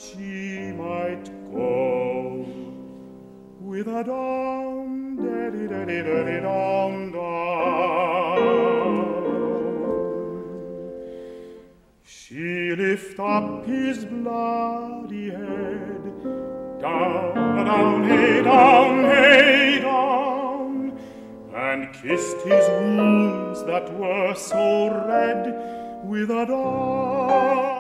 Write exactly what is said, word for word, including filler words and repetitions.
she might go with a dum, daddy, daddy, daddy, dum, dum. She lift up his bloody head, down, down, hey, down, hey, down, and kissed his wounds that were so red with a dum.